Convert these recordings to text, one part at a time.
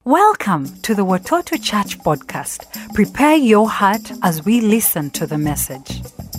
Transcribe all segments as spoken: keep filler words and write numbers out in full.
Welcome to the Watoto Church podcast. Prepare your heart as we listen to the message.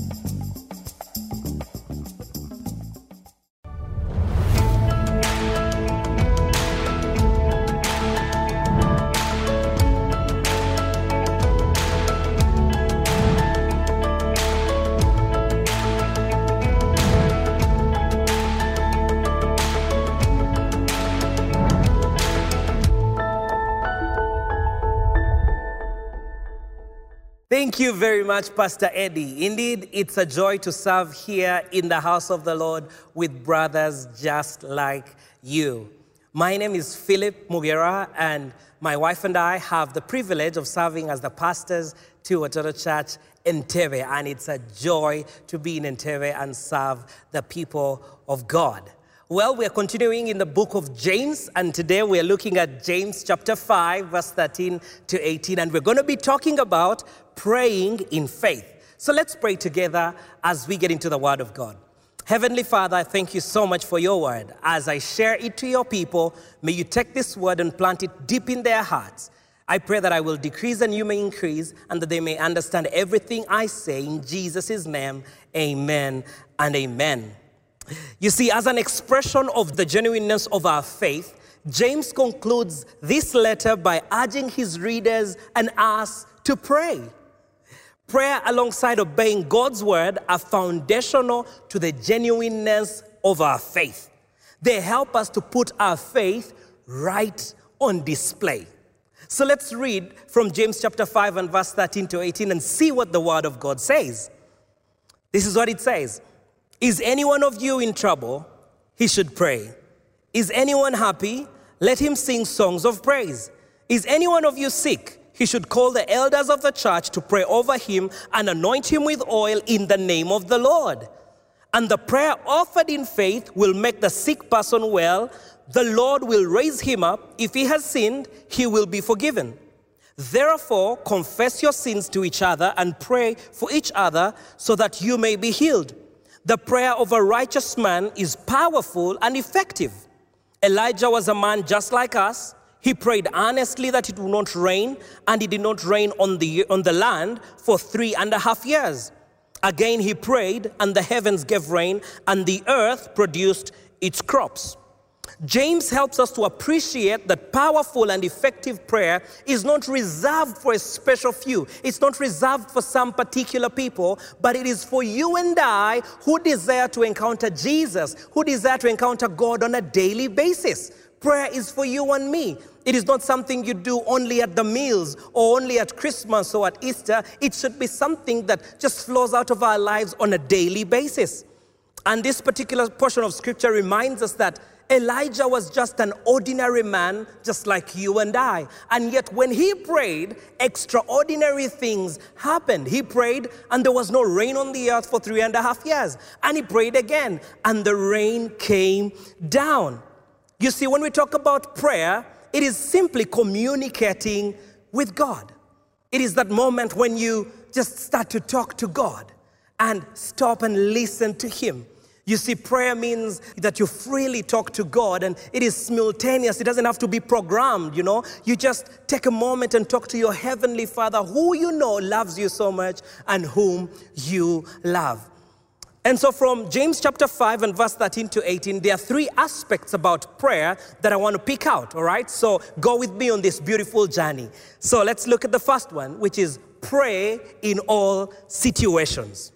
Thank you very much, Pastor Eddie. Indeed, it's a joy to serve here in the house of the Lord with brothers just like you. My name is Philip Mugera, and my wife and I have the privilege of serving as the pastors to Watoto Church Entebbe, and it's a joy to be in Entebbe and serve the people of God. Well, we are continuing in the book of James, and today we are looking at James chapter five, verse thirteen to eighteen, and we're going to be talking about praying in faith. So let's pray together as we get into the Word of God. Heavenly Father, I thank you so much for your Word. As I share it to your people, may you take this Word and plant it deep in their hearts. I pray that I will decrease and you may increase, and that they may understand everything I say. In Jesus' name, amen and amen. You see, as an expression of the genuineness of our faith, James concludes this letter by urging his readers and us to pray. Prayer alongside obeying God's word are foundational to the genuineness of our faith. They help us to put our faith right on display. So let's read from James chapter five and verse thirteen to eighteen and see what the word of God says. This is what it says. Is any one of you in trouble? He should pray. Is anyone happy? Let him sing songs of praise. Is any one of you sick? He should call the elders of the church to pray over him and anoint him with oil in the name of the Lord. And the prayer offered in faith will make the sick person well. The Lord will raise him up. If he has sinned, he will be forgiven. Therefore, confess your sins to each other and pray for each other so that you may be healed. The prayer of a righteous man is powerful and effective. Elijah was a man just like us. He prayed earnestly that it would not rain, and it did not rain on the, on the land for three and a half years. Again he prayed, and the heavens gave rain, and the earth produced its crops. James helps us to appreciate that powerful and effective prayer is not reserved for a special few. It's not reserved for some particular people, but it is for you and I who desire to encounter Jesus, who desire to encounter God on a daily basis. Prayer is for you and me. It is not something you do only at the meals or only at Christmas or at Easter. It should be something that just flows out of our lives on a daily basis. And this particular portion of scripture reminds us that Elijah was just an ordinary man, just like you and I. And yet when he prayed, extraordinary things happened. He prayed and there was no rain on the earth for three and a half years. And he prayed again and the rain came down. You see, when we talk about prayer, it is simply communicating with God. It is that moment when you just start to talk to God and stop and listen to him. You see, prayer means that you freely talk to God, and it is simultaneous. It doesn't have to be programmed, you know. You just take a moment and talk to your Heavenly Father, who you know loves you so much and whom you love. And so from James chapter five and verse thirteen to eighteen, there are three aspects about prayer that I want to pick out, all right? So go with me on this beautiful journey. So let's look at the first one, which is pray in all situations.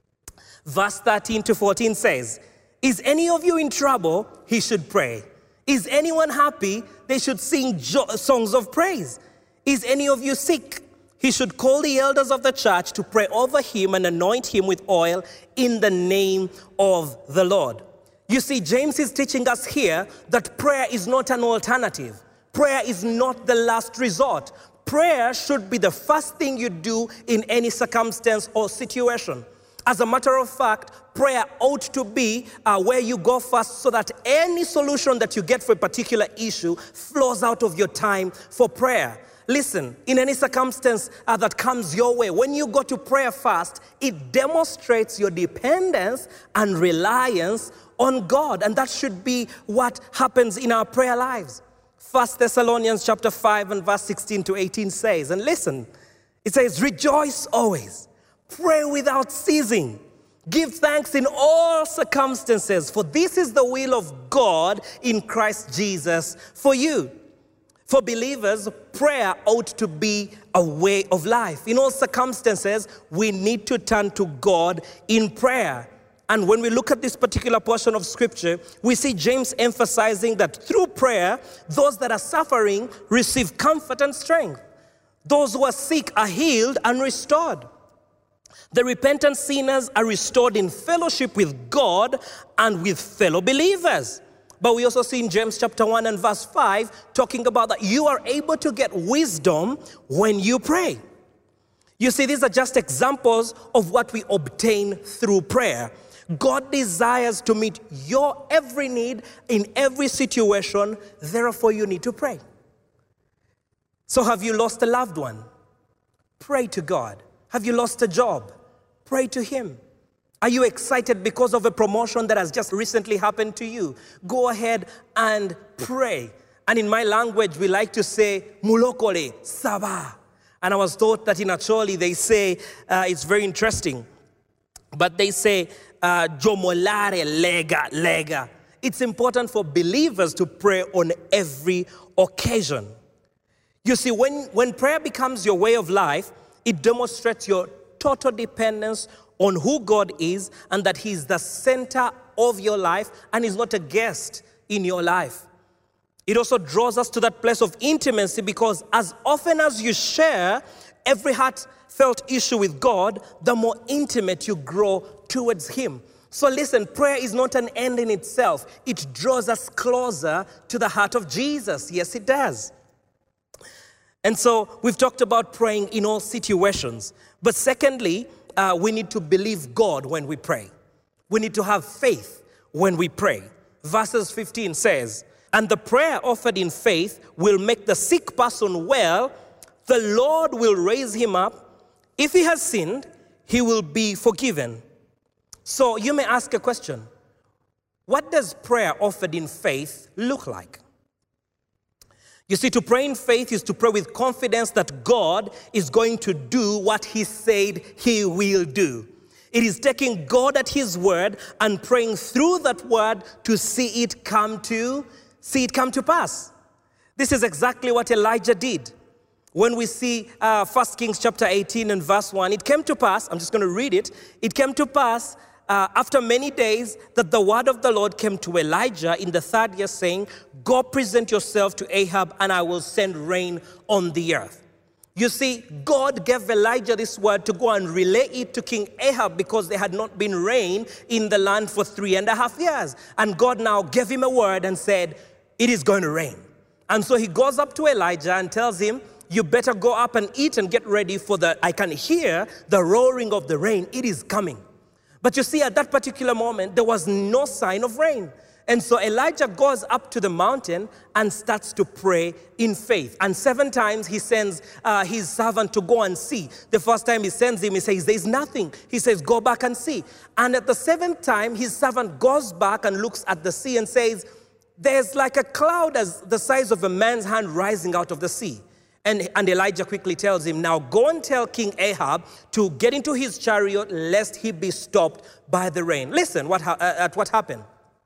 Verse thirteen to fourteen says, is any of you in trouble? He should pray. Is anyone happy? They should sing jo- songs of praise. Is any of you sick? He should call the elders of the church to pray over him and anoint him with oil in the name of the Lord. You see, James is teaching us here that prayer is not an alternative. Prayer is not the last resort. Prayer should be the first thing you do in any circumstance or situation. As a matter of fact, prayer ought to be uh, where you go first so that any solution that you get for a particular issue flows out of your time for prayer. Listen, in any circumstance uh, that comes your way, when you go to prayer fast, it demonstrates your dependence and reliance on God. And that should be what happens in our prayer lives. First Thessalonians chapter five and verse sixteen to eighteen says, and listen, it says, rejoice always, pray without ceasing, give thanks in all circumstances, for this is the will of God in Christ Jesus for you. For believers, prayer ought to be a way of life. In all circumstances, we need to turn to God in prayer. And when we look at this particular portion of scripture, we see James emphasizing that through prayer, those that are suffering receive comfort and strength. Those who are sick are healed and restored. The repentant sinners are restored in fellowship with God and with fellow believers. But we also see in James chapter one and verse five, talking about that you are able to get wisdom when you pray. You see, these are just examples of what we obtain through prayer. God desires to meet your every need in every situation. Therefore, you need to pray. So have you lost a loved one? Pray to God. Have you lost a job? Pray to Him. Are you excited because of a promotion that has just recently happened to you? Go ahead and pray. And in my language, we like to say, mulokole, saba. And I was taught that in Acholi, they say, uh, it's very interesting, but they say, uh, jomolare lega, lega. It's important for believers to pray on every occasion. You see, when, when prayer becomes your way of life, it demonstrates your total dependence on who God is and that He is the center of your life and is not a guest in your life. It also draws us to that place of intimacy because as often as you share every heartfelt issue with God, the more intimate you grow towards Him. So listen, prayer is not an end in itself. It draws us closer to the heart of Jesus. Yes, it does. And so we've talked about praying in all situations. But secondly, uh, we need to believe God when we pray. We need to have faith when we pray. Verses fifteen says, and the prayer offered in faith will make the sick person well. The Lord will raise him up. If he has sinned, he will be forgiven. So you may ask a question. What does prayer offered in faith look like? You see, to pray in faith is to pray with confidence that God is going to do what He said He will do. It is taking God at His word and praying through that word to see it come to, see it come to pass. This is exactly what Elijah did. When we see uh, First Kings chapter eighteen and verse one, it came to pass, I'm just going to read it, it came to pass Uh, after many days, that the word of the Lord came to Elijah in the third year, saying, go present yourself to Ahab, and I will send rain on the earth. You see, God gave Elijah this word to go and relay it to King Ahab because there had not been rain in the land for three and a half years. And God now gave him a word and said, it is going to rain. And so he goes up to Elijah and tells him, you better go up and eat and get ready for the, I can hear the roaring of the rain. It is coming. But you see, at that particular moment, there was no sign of rain. And so Elijah goes up to the mountain and starts to pray in faith. And seven times he sends uh, his servant to go and see. The first time he sends him, he says, there's nothing. He says, go back and see. And at the seventh time, his servant goes back and looks at the sea and says, there's like a cloud as the size of a man's hand rising out of the sea. And, and Elijah quickly tells him, now go and tell King Ahab to get into his chariot lest he be stopped by the rain. Listen what, uh, at what happened.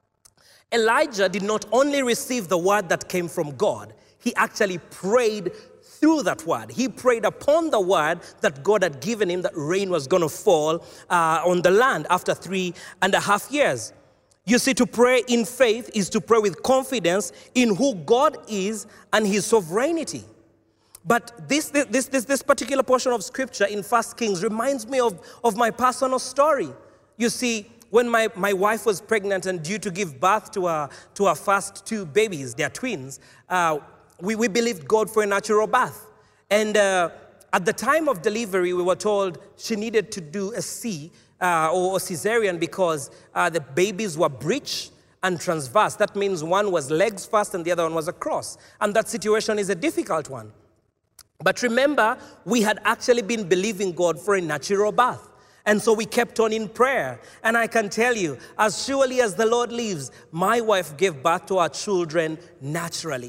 Elijah did not only receive the word that came from God, he actually prayed through that word. He prayed upon the word that God had given him that rain was going to fall uh, on the land after three and a half years. You see, to pray in faith is to pray with confidence in who God is and His sovereignty. But this, this, this, this particular portion of scripture in First Kings reminds me of, of my personal story. You see, when my, my wife was pregnant and due to give birth to our, to our first two babies, they're twins, uh, we, we believed God for a natural birth. And uh, at the time of delivery, we were told she needed to do a C uh, or a cesarean because uh, the babies were breech and transverse. That means one was legs first and the other one was across. And that situation is a difficult one. But remember, we had actually been believing God for a natural birth. And so we kept on in prayer. And I can tell you, as surely as the Lord lives, my wife gave birth to our children naturally.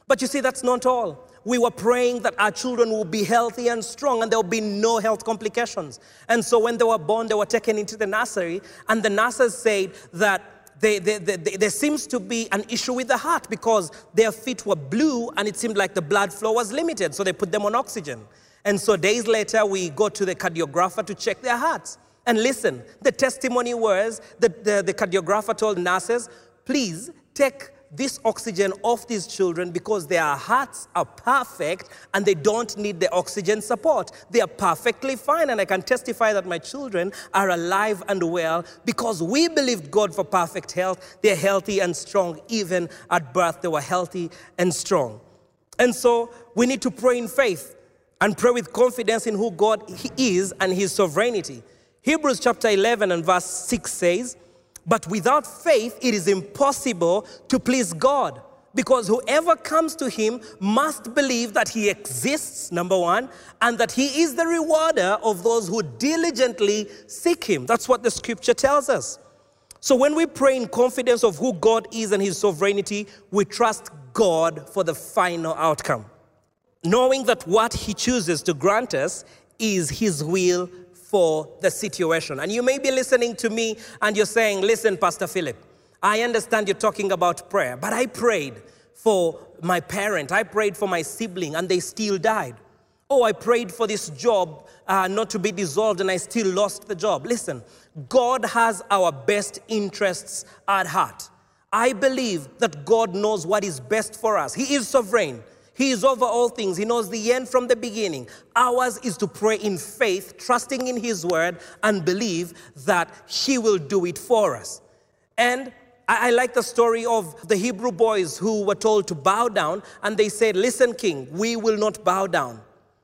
But you see, that's not all. We were praying that our children will be healthy and strong and there will be no health complications. And so when they were born, they were taken into the nursery, and the nurses said that They, they, they, they, there seems to be an issue with the heart because their feet were blue and it seemed like the blood flow was limited. So they put them on oxygen. And so days later, we go to the cardiographer to check their hearts. And listen, the testimony was that the, the cardiographer told nurses, please take this oxygen off these children because their hearts are perfect and they don't need the oxygen support. They are perfectly fine, and I can testify that my children are alive and well because we believed God for perfect health. They're healthy and strong. Even at birth, they were healthy and strong. And so we need to pray in faith and pray with confidence in who God is and his sovereignty. Hebrews chapter eleven and verse six says, but without faith, it is impossible to please God, because whoever comes to him must believe that he exists, number one, and that he is the rewarder of those who diligently seek him. That's what the scripture tells us. So when we pray in confidence of who God is and his sovereignty, we trust God for the final outcome, knowing that what he chooses to grant us is his will for the situation. And you may be listening to me and you're saying, listen, Pastor Philip, I understand you're talking about prayer, but I prayed for my parent, I prayed for my sibling, and they still died. Oh, I prayed for this job uh, not to be dissolved and I still lost the job. Listen, God has our best interests at heart. I believe that God knows what is best for us. He is sovereign. He is over all things. He knows the end from the beginning. Ours is to pray in faith, trusting in his word, and believe that he will do it for us. And I, I like the story of the Hebrew boys who were told to bow down, and they said, listen, king, we will not bow down.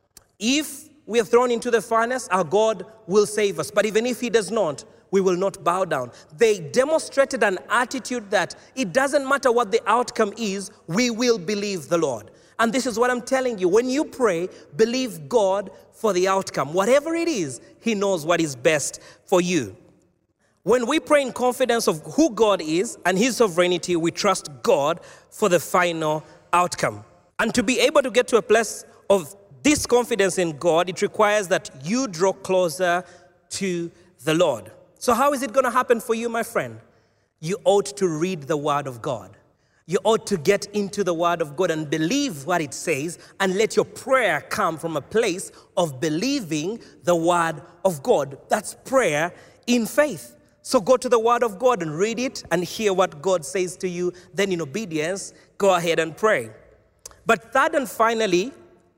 If we are thrown into the furnace, our God will save us. But even if he does not, we will not bow down. They demonstrated an attitude that it doesn't matter what the outcome is, we will believe the Lord. And this is what I'm telling you. When you pray, believe God for the outcome. Whatever it is, he knows what is best for you. When we pray in confidence of who God is and his sovereignty, we trust God for the final outcome. And to be able to get to a place of this confidence in God, it requires that you draw closer to the Lord. So how is it going to happen for you, my friend? You ought to read the word of God. You ought to get into the word of God and believe what it says, and let your prayer come from a place of believing the word of God. That's prayer in faith. So go to the word of God and read it and hear what God says to you. Then in obedience, go ahead and pray. But third and finally,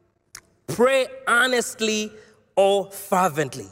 pray earnestly or fervently.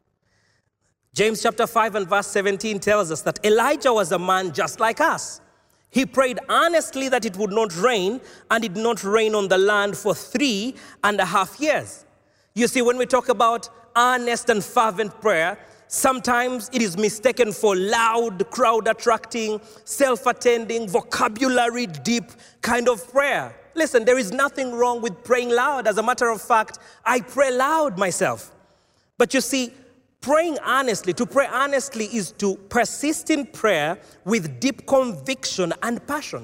James chapter five and verse seventeen tells us that Elijah was a man just like us. He prayed earnestly that it would not rain, and it did not rain on the land for three and a half years. You see, when we talk about earnest and fervent prayer, sometimes it is mistaken for loud, crowd-attracting, self-attending, vocabulary deep kind of prayer. Listen, there is nothing wrong with praying loud. As a matter of fact, I pray loud myself. But you see, praying earnestly, to pray earnestly is to persist in prayer with deep conviction and passion.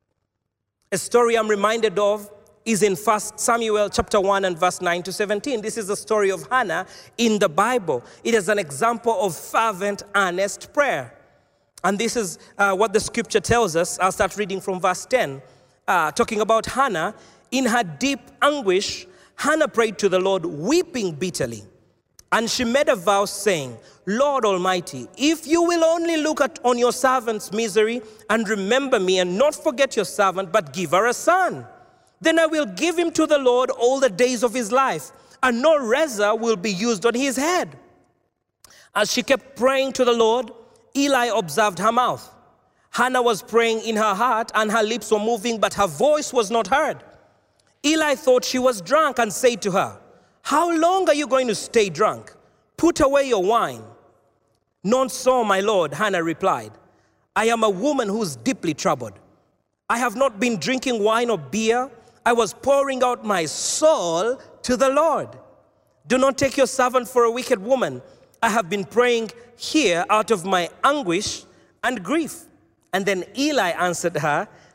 A story I'm reminded of is in First Samuel chapter one and verse nine to seventeen. This is the story of Hannah in the Bible. It is an example of fervent, earnest prayer. And this is uh, what the scripture tells us. I'll start reading from verse ten, uh, talking about Hannah. In her deep anguish, Hannah prayed to the Lord, weeping bitterly. And she made a vow saying, Lord Almighty, if you will only look at, on your servant's misery and remember me and not forget your servant, but give her a son, then I will give him to the Lord all the days of his life, and no razor will be used on his head. As she kept praying to the Lord, Eli observed her mouth. Hannah was praying in her heart, and her lips were moving, but her voice was not heard. Eli thought she was drunk and said to her, how long are you going to stay drunk? Put away your wine. Not so, my Lord, Hannah replied. I am a woman who is deeply troubled. I have not been drinking wine or beer. I was pouring out my soul to the Lord. Do not take your servant for a wicked woman. I have been praying here out of my anguish and grief. And then Eli answered her,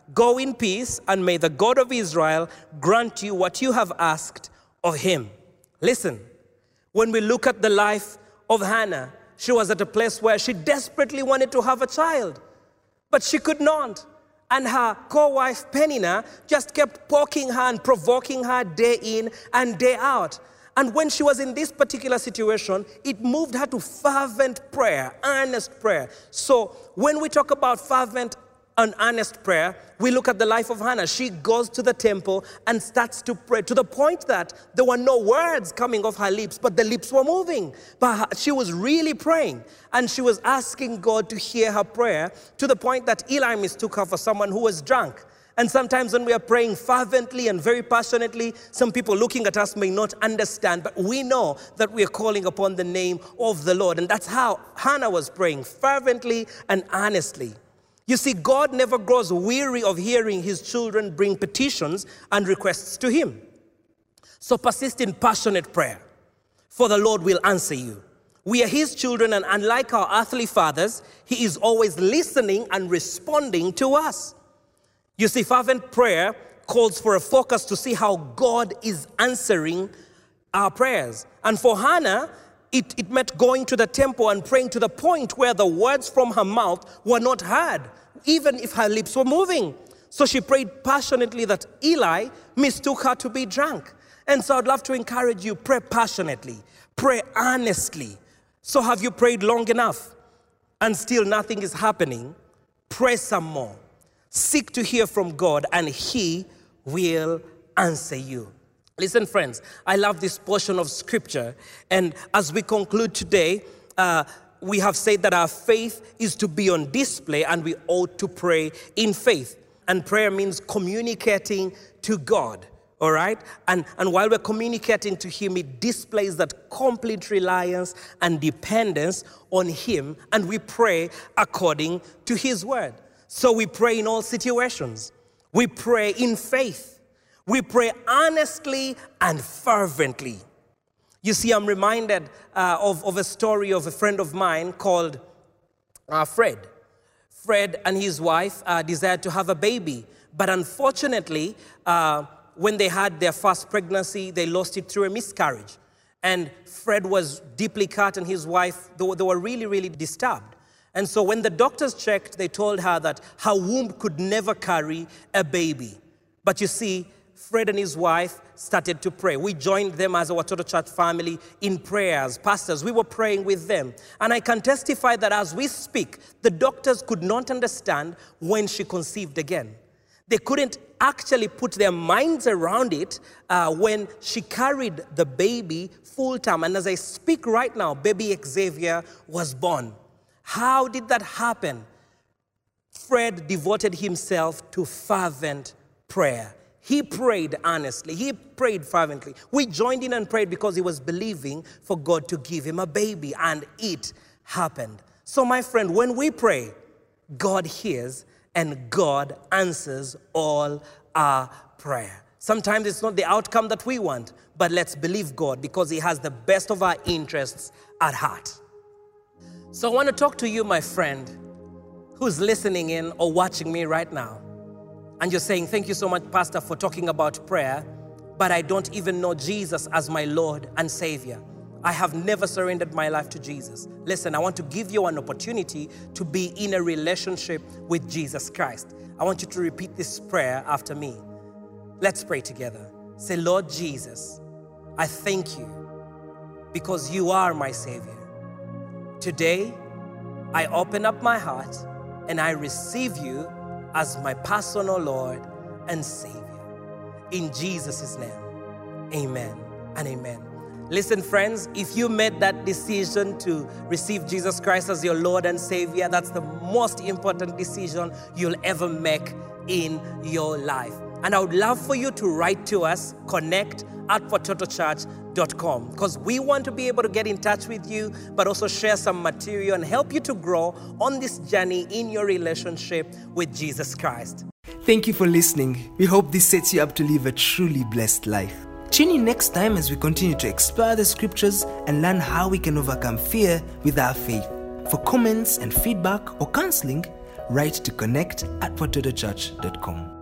Go in peace, and may the God of Israel grant you what you have asked of him. Listen, when we look at the life of Hannah, she was at a place where she desperately wanted to have a child, but she could not. And her co-wife Peninnah just kept poking her and provoking her day in and day out. And when she was in this particular situation, it moved her to fervent prayer, earnest prayer. So when we talk about fervent and earnest prayer, we look at the life of Hannah. She goes to the temple and starts to pray to the point that there were no words coming off her lips, but the lips were moving. But her, she was really praying, and she was asking God to hear her prayer to the point that Eli mistook her for someone who was drunk. And sometimes when we are praying fervently and very passionately, some people looking at us may not understand, but we know that we are calling upon the name of the Lord. And that's how Hannah was praying, fervently and earnestly. You see, God never grows weary of hearing his children bring petitions and requests to him. So persist in passionate prayer, for the Lord will answer you. We are his children, and unlike our earthly fathers, he is always listening and responding to us. You see, fervent prayer calls for a focus to see how God is answering our prayers. And for Hannah, It, it meant going to the temple and praying to the point where the words from her mouth were not heard, even if her lips were moving. So she prayed passionately that Eli mistook her to be drunk. And so I'd love to encourage you, pray passionately, pray earnestly. So have you prayed long enough and still nothing is happening? Pray some more. Seek to hear from God, and he will answer you. Listen, friends, I love this portion of scripture. And as we conclude today, uh, we have said that our faith is to be on display, and we ought to pray in faith. And prayer means communicating to God, all right? And, and while we're communicating to him, it displays that complete reliance and dependence on him, and we pray according to his word. So we pray in all situations. We pray in faith. We pray earnestly and fervently. You see, I'm reminded uh, of, of a story of a friend of mine called uh, Fred. Fred and his wife uh, desired to have a baby, but unfortunately, uh, when they had their first pregnancy, they lost it through a miscarriage. And Fred was deeply cut, and his wife, they were, they were really, really disturbed. And so when the doctors checked, they told her that her womb could never carry a baby. But you see, Fred and his wife started to pray. We joined them as a Watoto Church family in prayers. Pastors, we were praying with them. And I can testify that as we speak, the doctors could not understand when she conceived again. They couldn't actually put their minds around it uh, when she carried the baby full term. And as I speak right now, baby Xavier was born. How did that happen? Fred devoted himself to fervent prayer. He prayed earnestly. He prayed fervently. We joined in and prayed because he was believing for God to give him a baby, and it happened. So my friend, when we pray, God hears and God answers all our prayer. Sometimes it's not the outcome that we want, but let's believe God because he has the best of our interests at heart. So I want to talk to you, my friend, who's listening in or watching me right now. And you're saying, thank you so much, Pastor, for talking about prayer, but I don't even know Jesus as my Lord and Savior. I have never surrendered my life to Jesus. Listen, I want to give you an opportunity to be in a relationship with Jesus Christ. I want you to repeat this prayer after me. Let's pray together. Say, Lord Jesus, I thank you because you are my Savior. Today, I open up my heart and I receive you as my personal Lord and Savior. In Jesus' name, amen and amen. Listen, friends, if you made that decision to receive Jesus Christ as your Lord and Savior, that's the most important decision you'll ever make in your life. And I would love for you to write to us, connect at watoto church dot com, because we want to be able to get in touch with you, but also share some material and help you to grow on this journey in your relationship with Jesus Christ. Thank you for listening. We hope this sets you up to live a truly blessed life. Tune in next time as we continue to explore the scriptures and learn how we can overcome fear with our faith. For comments and feedback or counseling, write to connect at watoto church dot com.